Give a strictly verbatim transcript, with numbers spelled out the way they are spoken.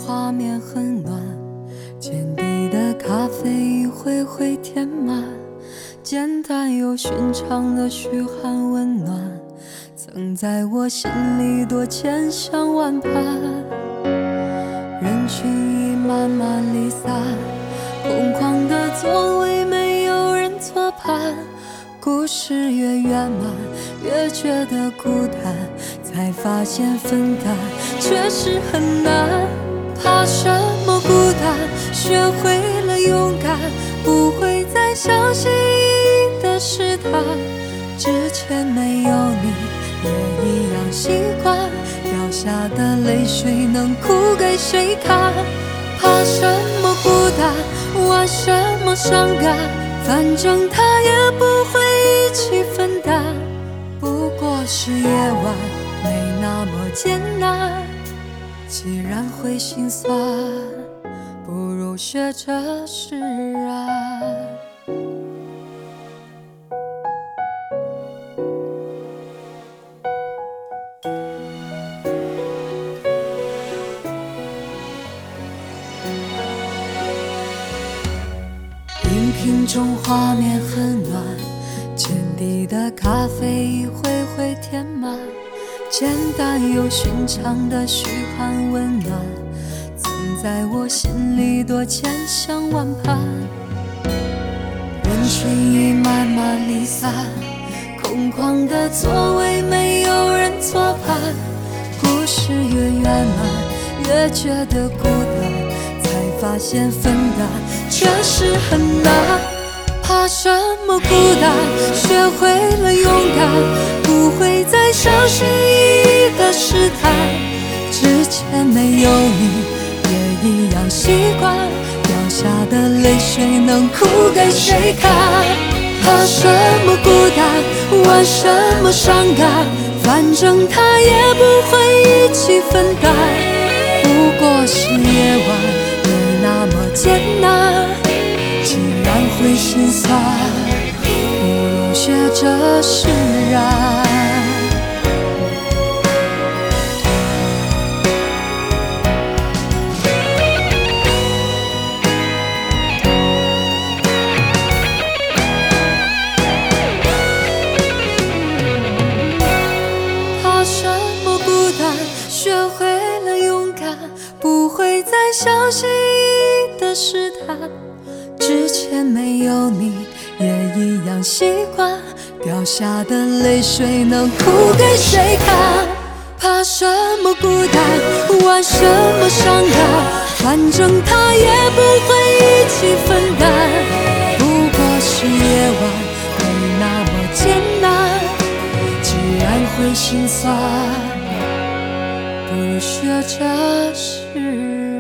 画面很暖，见底的咖啡一回回填满，简单又寻常的嘘寒问暖，曾在我心里多千想万盼。人群已慢慢离散，空旷的座位没有人坐伴，故事越圆满越觉得孤单，才发现分担确实很难。怕什么孤单，学会了勇敢，不会再相信意义的试探，之前没有你也一样习惯，掉下的泪水能哭给谁看。怕什么孤单，玩什么伤感，反正他也不会一起分担，不过是夜晚没那么艰难。既然会心酸，不如学着释然。荧屏中画面很暖，见底的咖啡一回回填满，简单又寻常的嘘寒问暖，曾在我心里多千想万盼。人群已慢慢离散，空旷的座位没有人坐伴，故事越圆满越觉得孤单，才发现分担确实很难。怕什么孤单，学会了勇敢，不会再相信意义的试探，之前没有你也一样习惯，掉下的泪水能哭给谁看。怕什么孤单，玩什么伤感，反正他也不会一起分担，不过是夜晚没那么艰难。既然会心酸，不如学着释然。怕什么孤单，学会了勇敢，不会再相信意义的试探，之前没有你也一样习惯，掉下的泪水能哭给谁看。怕什么孤单，玩什么伤感，反正他也不会一起分担，不过是夜晚没那么艰难。既然会心酸，不如学着释然。